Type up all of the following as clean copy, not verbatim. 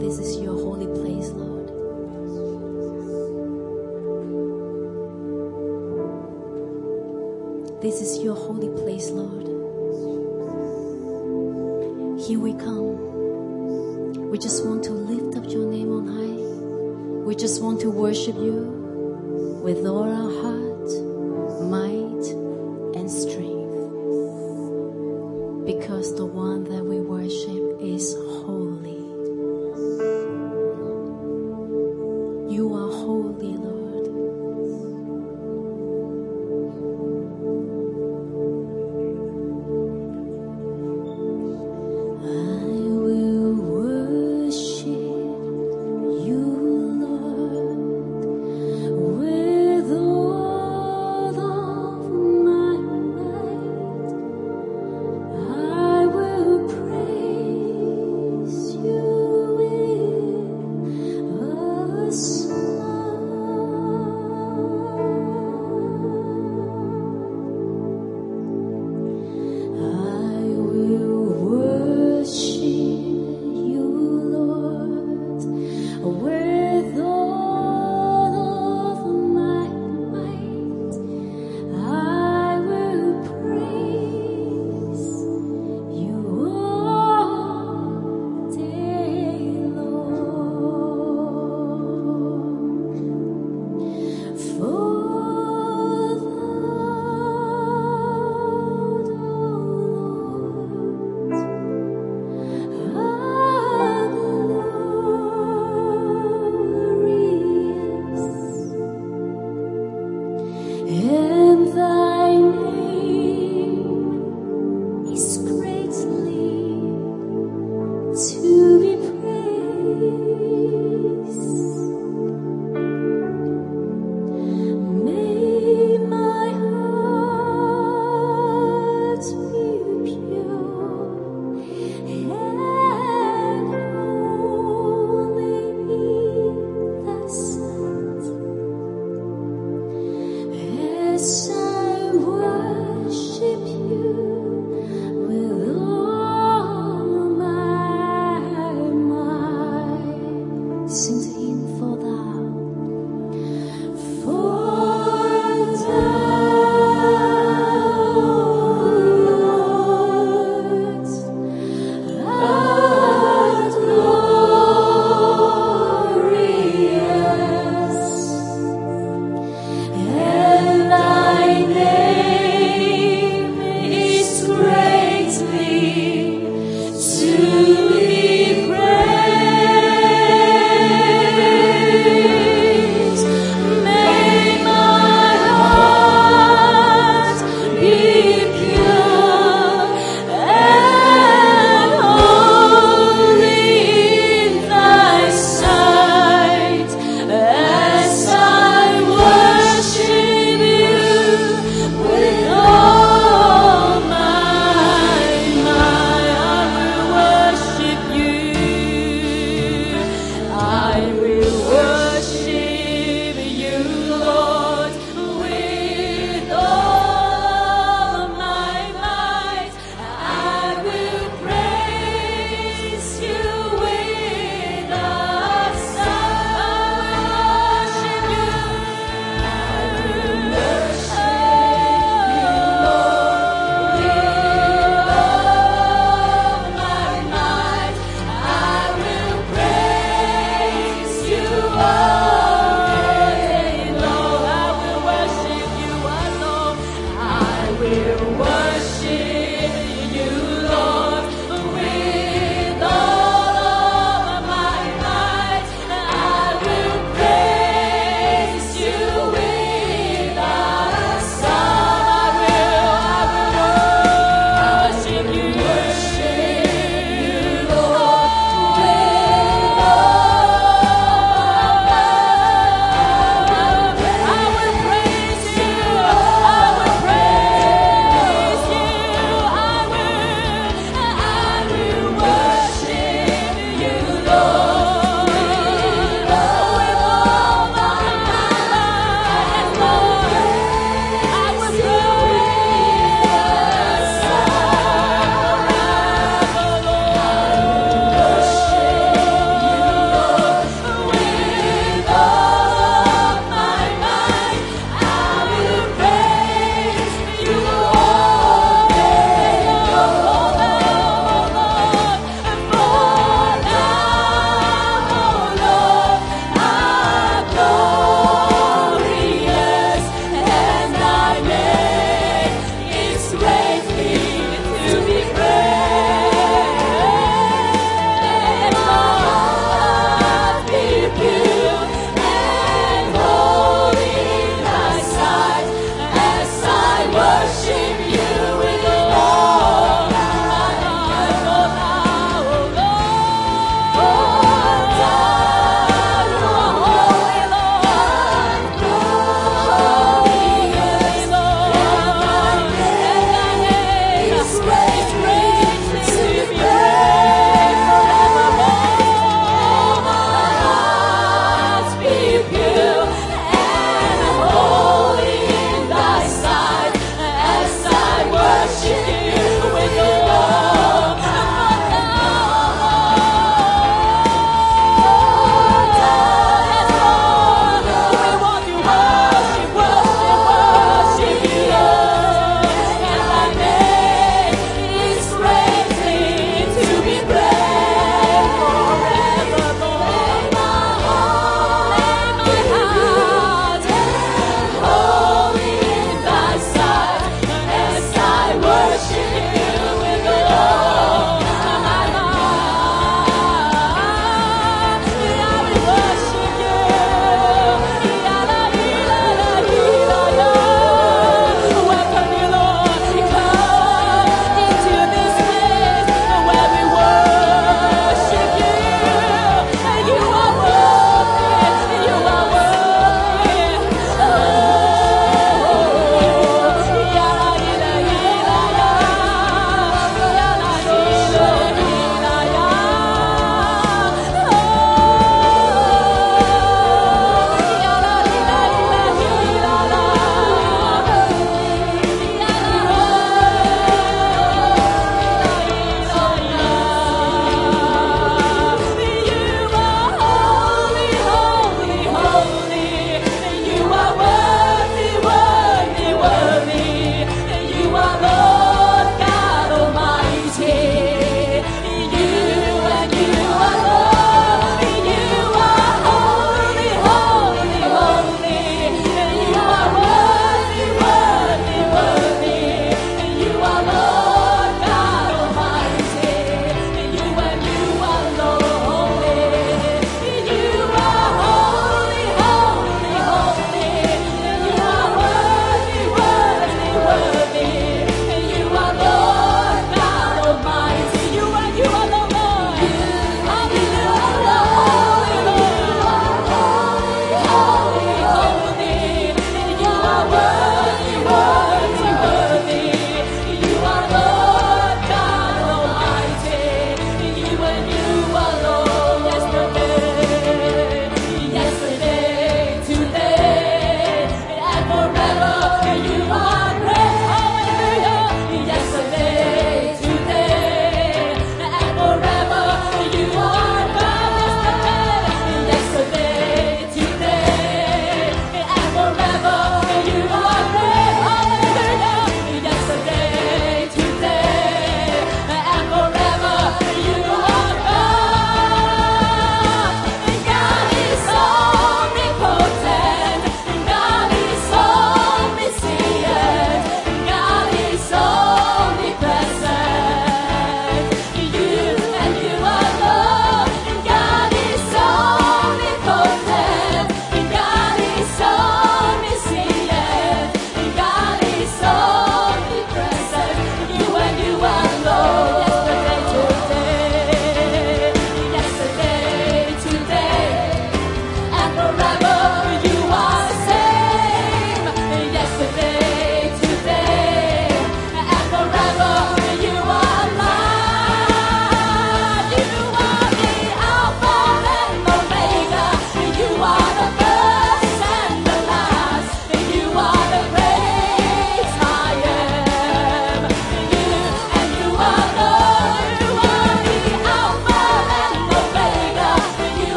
This is your holy place, Lord. This is your holy place, Lord. Here we come. We just want to lift up your name on high. We just want to worship you with all our heart, might, and strength. Because the one that we worship is holy. You are holy, Lord. You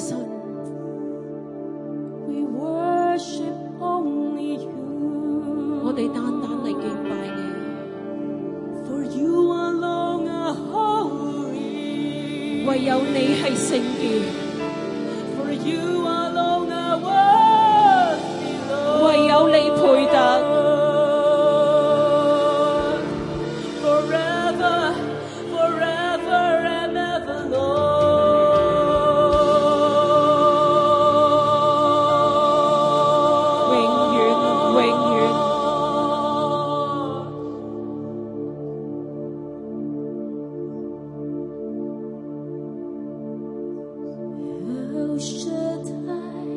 神。 We worship only you. 我哋單單嚟敬拜你。 For you alone are holy. 唯有你係聖潔。 For you alone are worthy, Lord. 唯有你配得。 Forever, forever and ever, Lord. 永遠，永遠。 El Shaddai,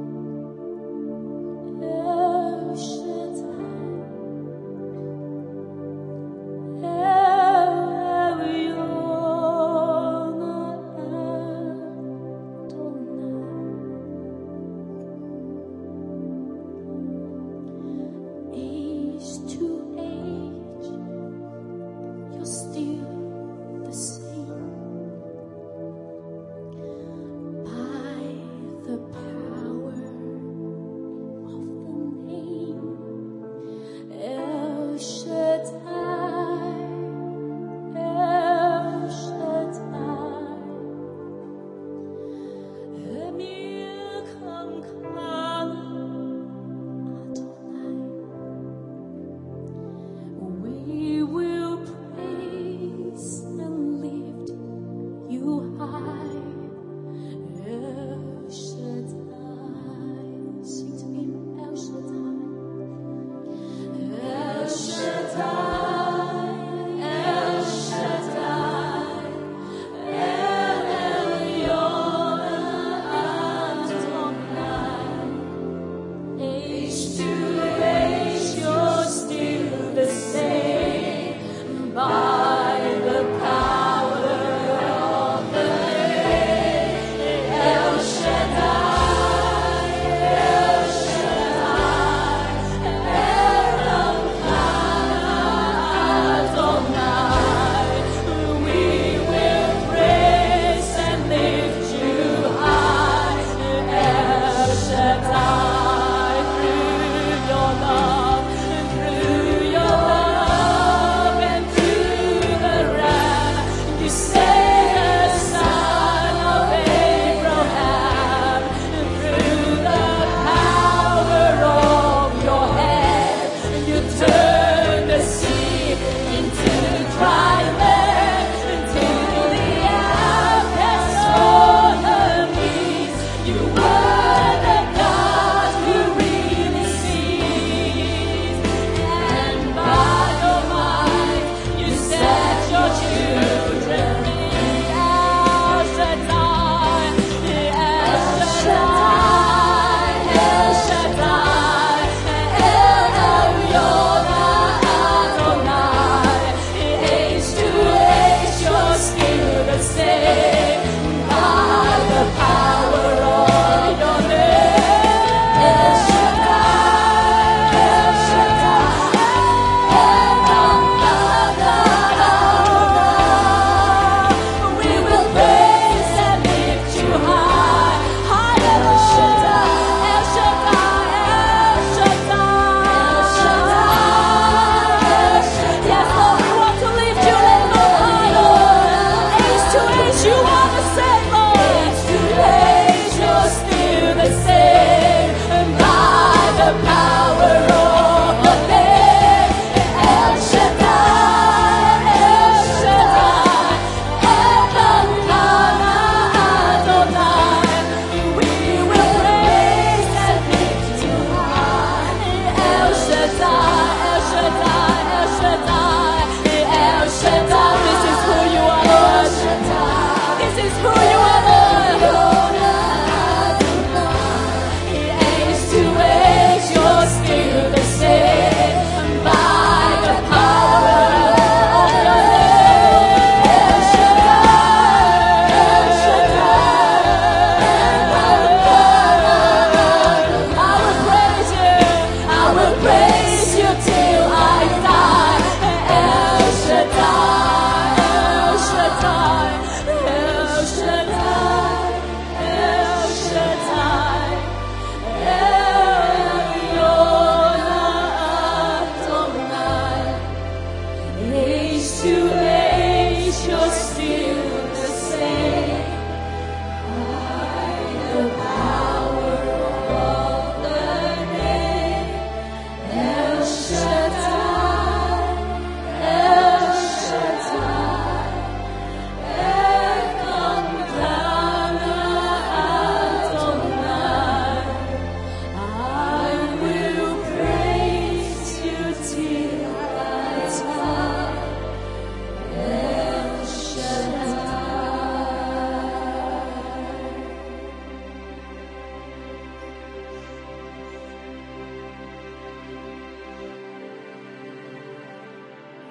El Shaddai, El Elyon Adonai. Age to age, you're still the same. By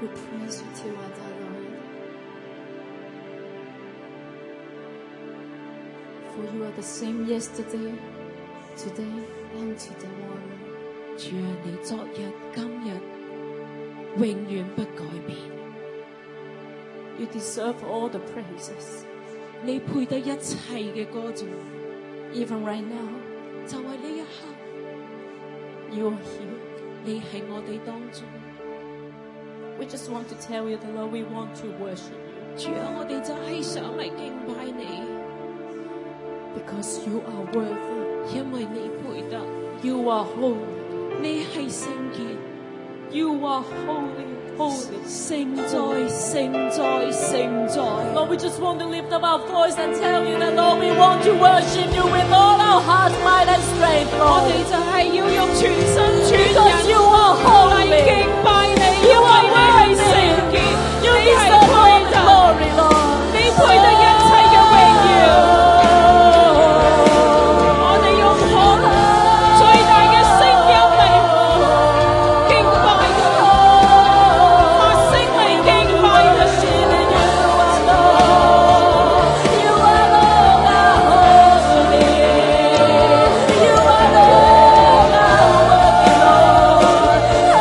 We praise you till I die, Lord. For you are the same yesterday, today, and tomorrow. 主啊，你昨日、今日永遠不改變， You deserve all the praises. 你配得一切嘅歌頌。 Even right now, 就係呢一刻， you are here. 你喺我哋當中。 We just want to tell you, the Lord, we want to worship you. 主啊，我哋就係想嚟敬拜你， Because you are worthy. 因為你配得， You are holy. 你係聖潔。 You are holy, holy. 聖在，聖在，聖在。 Lord, we just want to lift up our voice and tell you that, Lord, we want to worship you with all our heart, mind, and strength, 我 Lord. 哋就係要用全身全 Because you 人 are 嚟 holy. 敬拜你， You are 因為你係聖 worthy. 潔， You 你係 deserve all 配 the 得， glory, Lord. 你配得一切嘅榮耀。我哋用可能最大嘅聲音嚟敬拜佢，發聲嚟敬拜佢。 You are Lord, holy. You are Lord, worthy, Lord.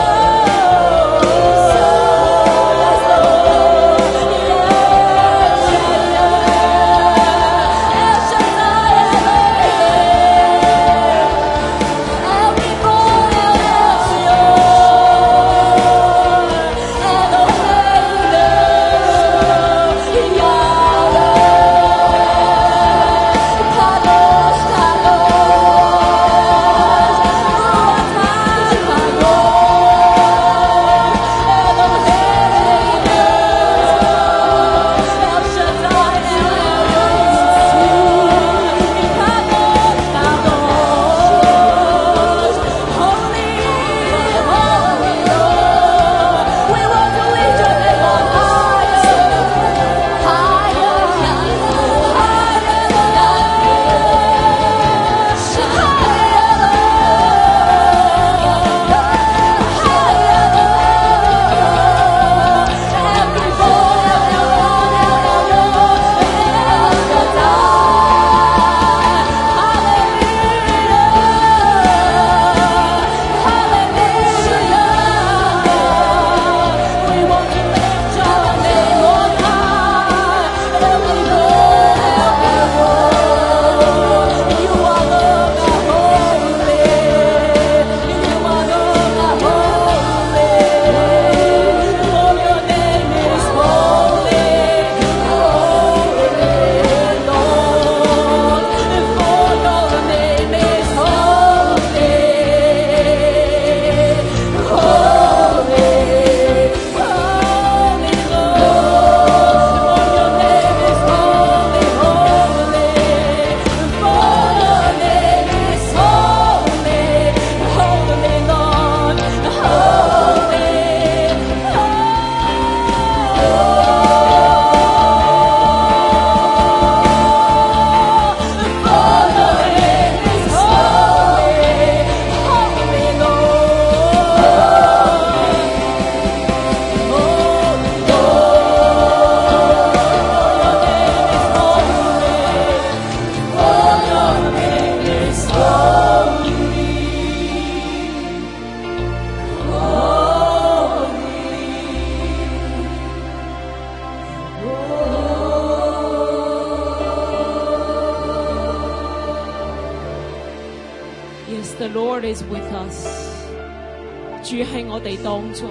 The Lord is with us， 主喺我哋當中，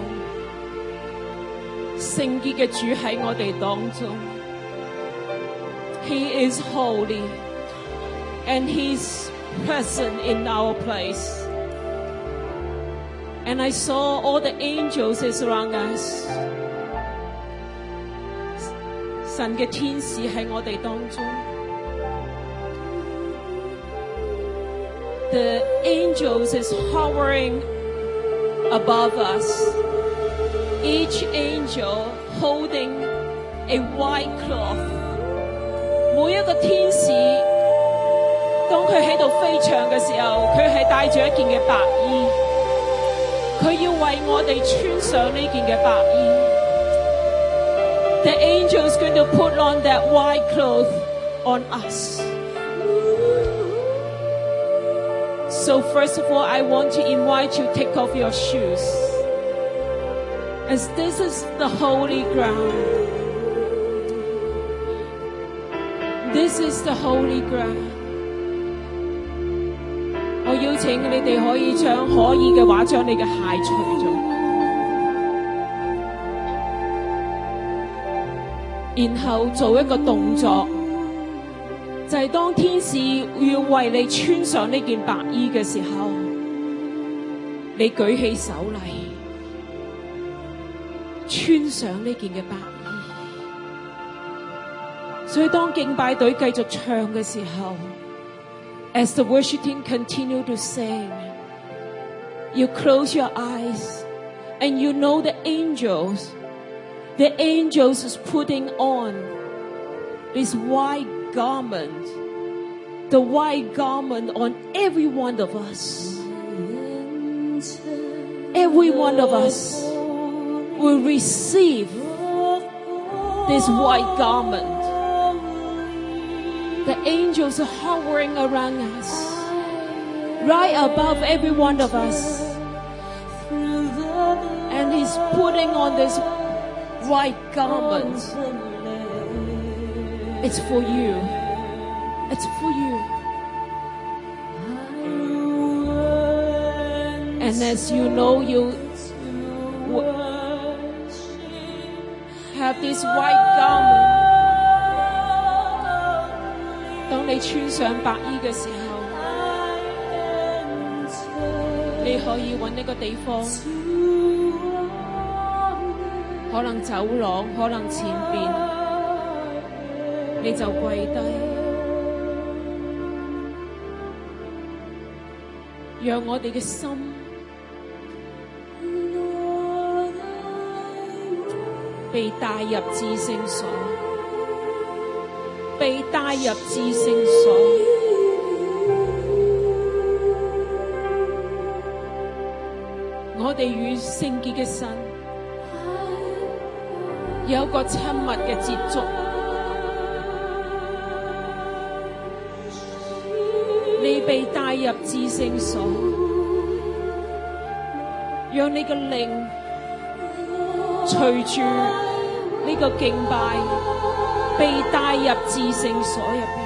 聖潔嘅主喺我哋當中。He is holy, and He's present in our place. And I saw all the angels is around us. 神嘅天使喺我哋當中。The angels is hovering above us. Each angel holding a white cloth. 每一個天使，當佢喺度飛翔嘅時候，佢係帶住一件嘅白衣，佢要為我哋穿上呢件嘅白衣。 the angel is going to put on that white cloth on us. So first of all, I want to invite you to take off your shoes. As this is the holy ground. This is the holy ground. 我邀請你哋可以嘅話將你嘅鞋除咗，然後做一個動作，就係當天使要為你穿上呢件白衣嘅時候，你舉起手嚟穿上呢件嘅白衣。所以當敬拜隊繼續唱嘅時候， As the worship team continue to sing, you close your eyes and you know the angels is putting on this white garment, the white garment on every one of us. Every one of us will receive this white garment. The angels are hovering around us, right above every one of us. And he's putting on this white garment. It's for you. It's for you. And as you know, you have this white garment. 當你穿上白衣嘅時候，你可以揾一個地方，可能走廊，可能前邊，你就跪低，讓我哋嘅心被帶入至聖所。被帶入至聖所，我哋與聖潔嘅神有一個親密嘅接觸。你被帶入至聖所，讓你嘅靈隨住呢個敬拜。被帶入至聖所入邊，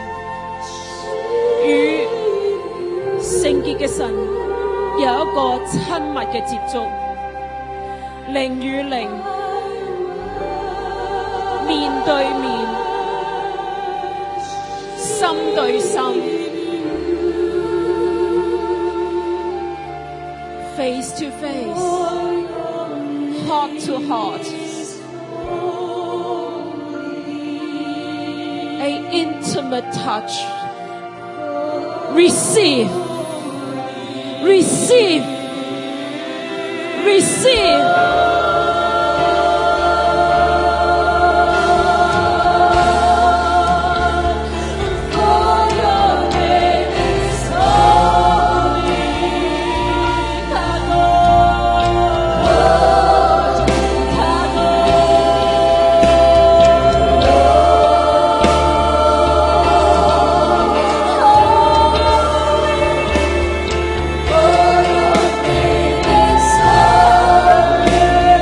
與聖潔嘅神有一個親密嘅接觸，靈與靈面對面，心對心 ，face to face， heart to heart。An intimate touch. Receive. Receive. Receive. For your name is holy.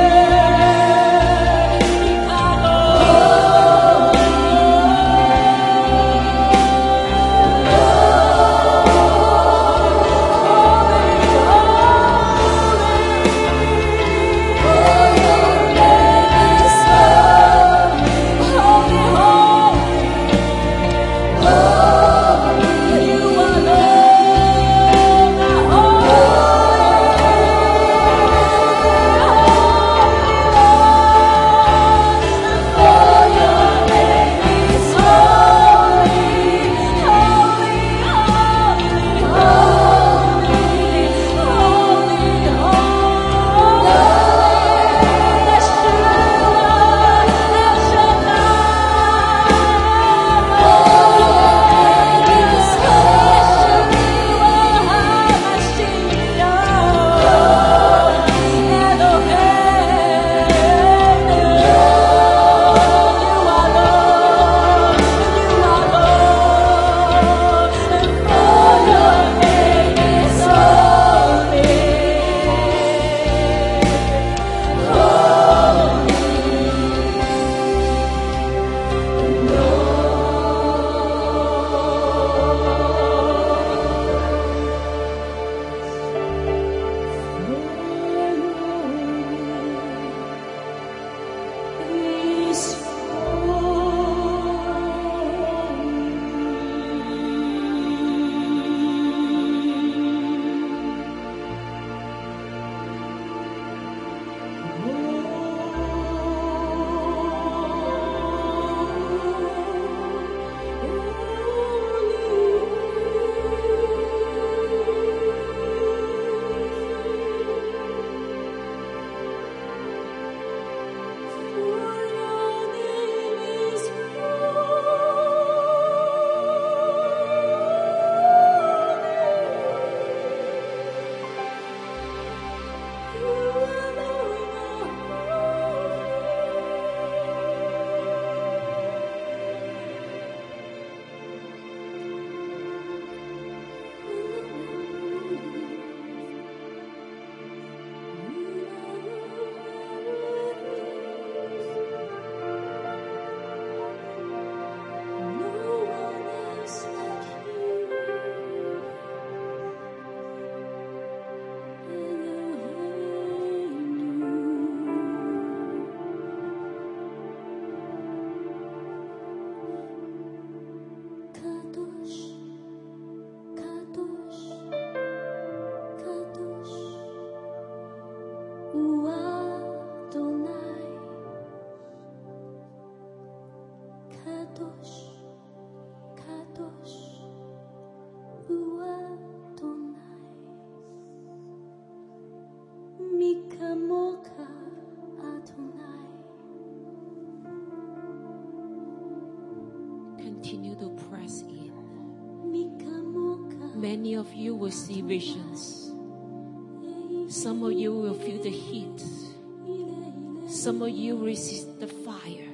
Many of you will see visions. Some of you will feel the heat. Some of you resist the fire.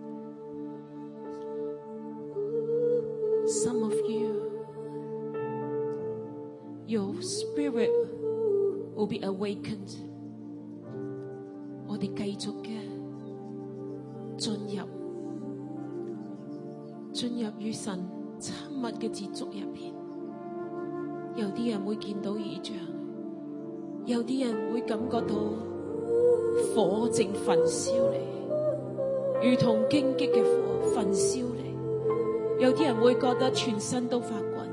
Some of you, your spirit will be awakened. 我哋繼續嘅進入與神親密嘅接觸入邊。有啲人會見到異象，有啲人會感覺到火正焚燒你，如同荊棘嘅火焚燒你。有啲人會覺得全身都發滾，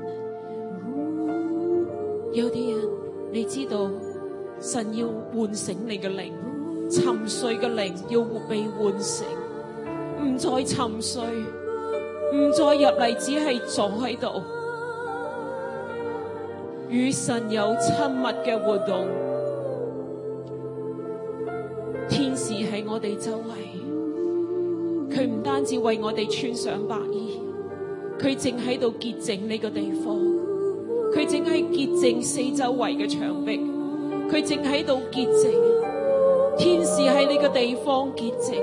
有啲人你知道神要喚醒你嘅靈，沉睡嘅靈要被喚醒，唔再沉睡，唔再入嚟只係坐喺度，與神有親密嘅活動。天使喺我哋周圍，佢唔單止為我哋穿上白衣，佢正喺度潔淨呢個地方，佢正喺潔淨四周圍嘅牆壁，佢正喺度潔淨。天使喺呢個地方潔淨，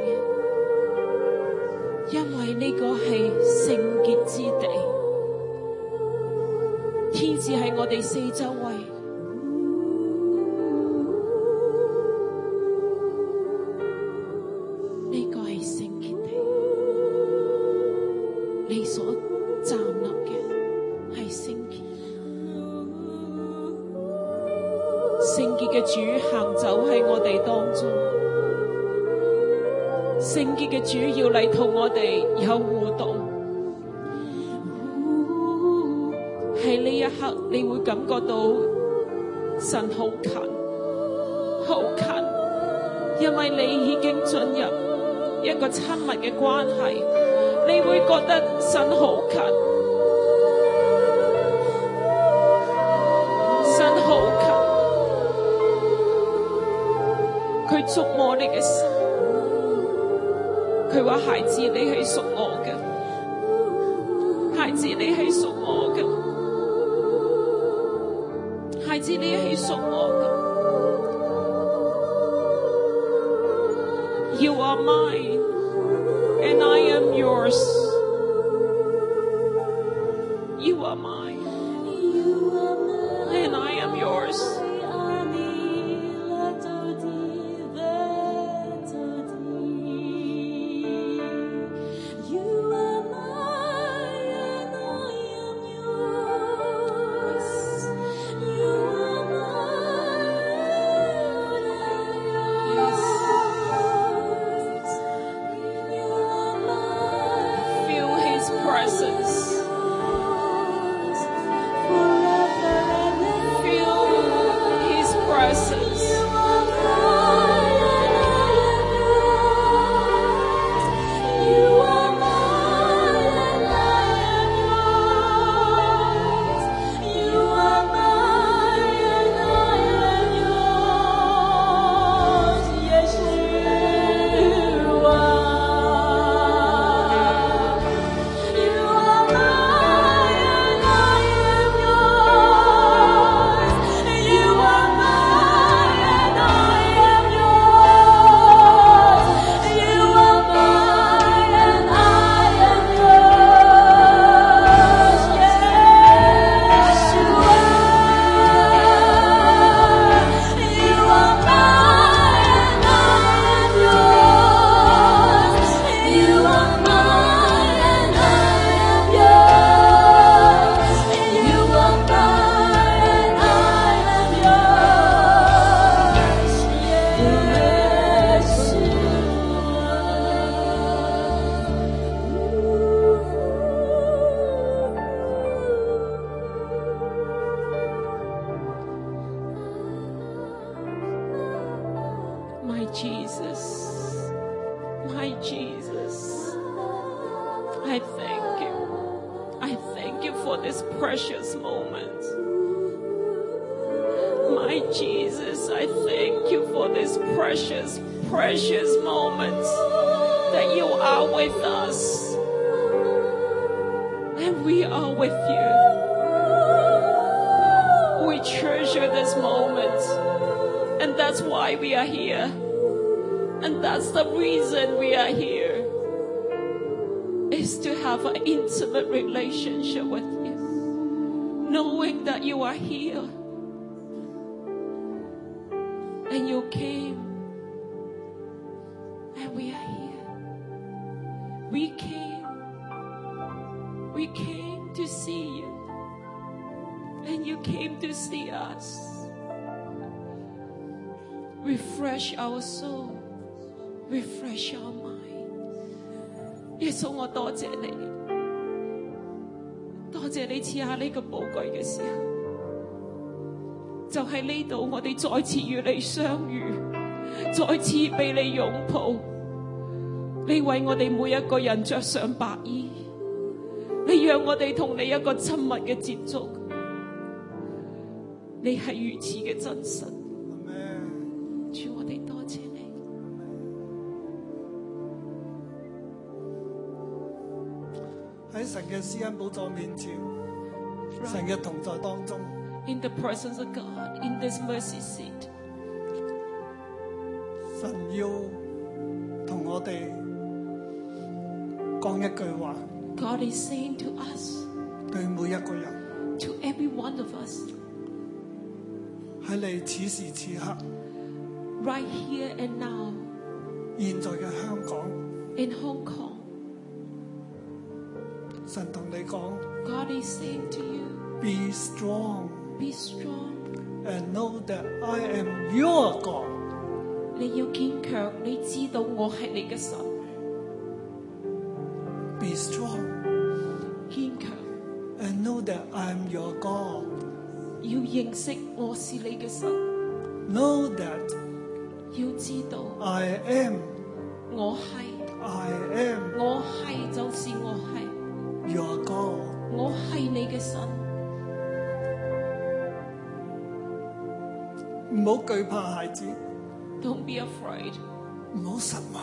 因為呢個係聖潔之地。天使喺我哋四周圍，呢個係聖潔地。你所站立嘅係聖潔，聖潔嘅主行走喺我哋當中，聖潔嘅主要嚟同我哋有互動。喺呢一刻，你會感覺到神好近，好近，因為你已經進入一個親密嘅關係，你會覺得神好近，神好近，佢觸摸你嘅心，佢話：孩子，你係屬我嘅，孩子，你係屬我嘅。孩子，你係屬我嘅。You are mine, and I am yours. You are mine, and I am yours. this moment. And that's why we are here. And that's the reason we are here. Is to have an intimate relationship with you. Knowing that you are here. And you came. And we are here. We came. We came to see you. And you came to see us. Refresh our soul. Refresh our mind. 耶穌，我多謝你，多謝你賜下呢個寶貴嘅時候，就喺呢度，我哋再次與你相遇，再次被你擁抱。你為我哋每一個人着上白衣，你讓我哋同你一個親密嘅接觸。你係如此嘅真實。主，我哋多謝你。 喺神嘅施恩寶座面前，神嘅同在當中。 In the presence of God, in this mercy seat, 神要同我哋講一句話。 God is saying to us, 對每一個人 to every one of us, 喺你此時此刻 right here and now, 現在嘅香港 in Hong Kong, 神同你講 God is saying to you, Be strong be strong. and know that I am your God. 你要堅強，你知道我係你嘅神。 Be strong 堅強 and know that I am your God. 要認識我是你嘅神， Know that 要知道 I am 我係我係就是我係 your God. 我係你嘅神。 唔好懼怕孩子， Don't be afraid. 唔好失望，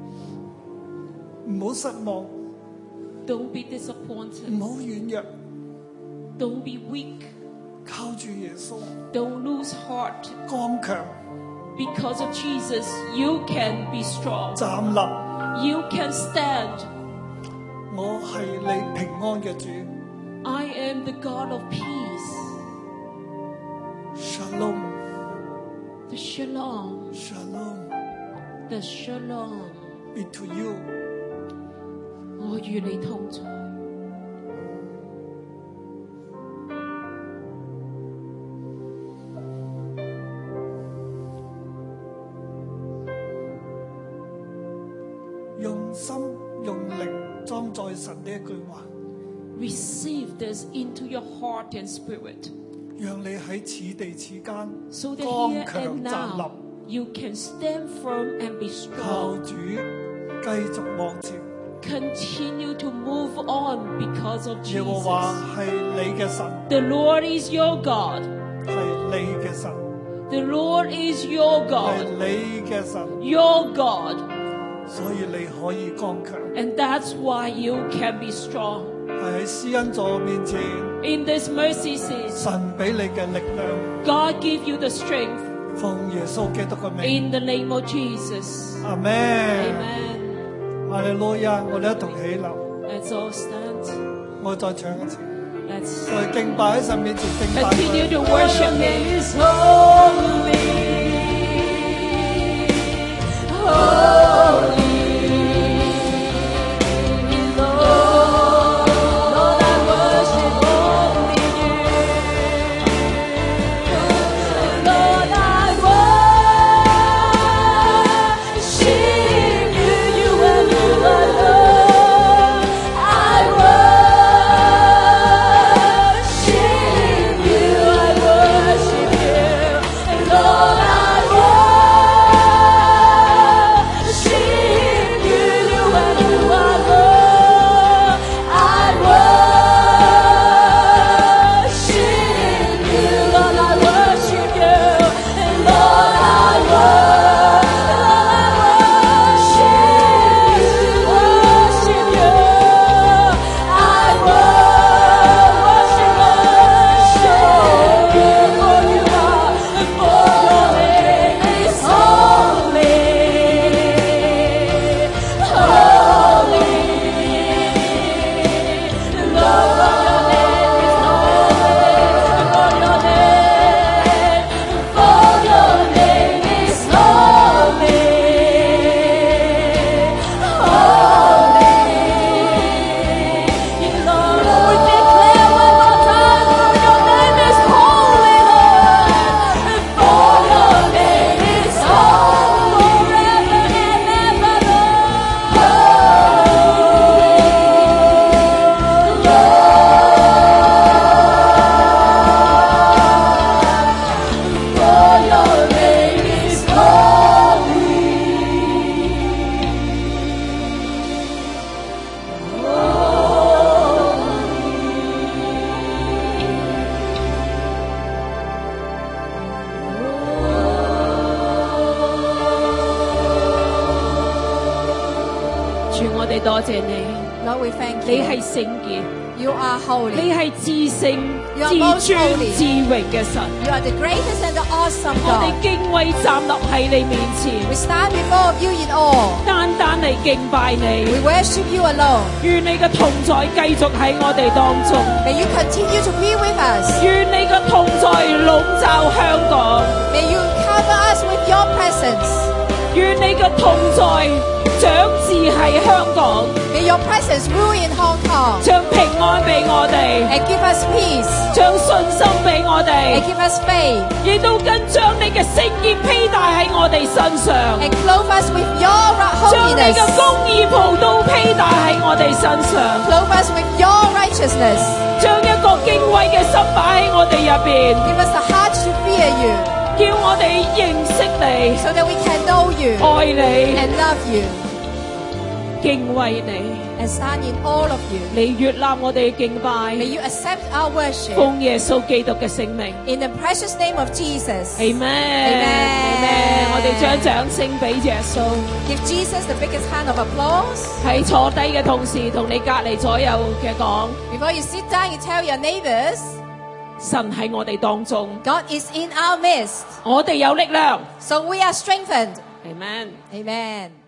唔好失望， Don't be disappointed. 唔好軟弱， Don't be weak. 靠住耶穌 Don't lose heart. 剛強 Because of Jesus, you can be strong. 站立。 You can stand. 我係你平安嘅主 I am the God of peace. ，Shalom The shalom. Shalom The shalom. be to you。 我與你同在。 用心用靈裝載神呢一句話， Receive this into your heart and spirit, 讓你喺此地此間 so that 剛 here 強 and 站 now 立， you can stand firm and be 靠 strong. 主繼續往前。 Continue to move on because of 耶和華 Jesus. 係你嘅神， The Lord is your God. 係你嘅神， The Lord is your 係 God. 你嘅神， Your God. 所以你可以剛強。 And that's why you can be strong. 係喺施恩座面前， In this mercy seat, 神俾你嘅力量， God give you the strength 奉耶穌基督嘅名， in the name of Jesus. 阿門。 Amen. 哈利路亞，我哋一同起立， Let's all stand. 我再唱一次， Let's 在敬拜喺神面前敬拜 continue 佢。 to worship Him. is holy, holy. Lord, Lord, I worship only you. Lord, I worship you, you and you alone. I worship you, I worship you. Lord, 哋多謝你， Lord, we thank 你 you. 係聖潔， You are 你 holy. 係至聖、 You are 至 most 尊、 holy. 至榮嘅神。 You are the greatest and the awesome 我哋 God. 敬畏站立喺你面前， We stand before you in awe. 單單嚟敬拜 We 你。 worship you alone. 願你嘅同在繼續喺我哋當中， May you continue to be with us. 願你嘅同在籠罩香港， May you cover us with your presence. 願你嘅同在長治喺香港， May your presence rule in Hong Kong 將平安俾我哋， and give us peace 將信心俾我 and 哋， give us faith 亦都跟將你嘅聖潔披戴喺我哋身上， and clothe us with your 將你 holiness. 嘅公義袍都披戴喺我哋身上， Clothe us with your righteousness. 將一個敬畏嘅心擺喺我哋入邊， Give us a heart to fear you 叫我哋認識你、 so that we can know you 愛你、 and love you 敬畏你。 and stand in all of you. 你悅納我哋嘅敬拜， May you accept our worship 奉耶穌基督嘅聖名。 in the precious name of Jesus. Amen。我哋將掌聲俾耶穌。 Give Jesus the biggest hand of applause. 喺坐低嘅同時，同你隔離左右嘅講， Before you sit down, you tell your neighbors, 神喺我哋當中， God is in our midst. 我哋有力量。 So we are strengthened. Amen。 Amen.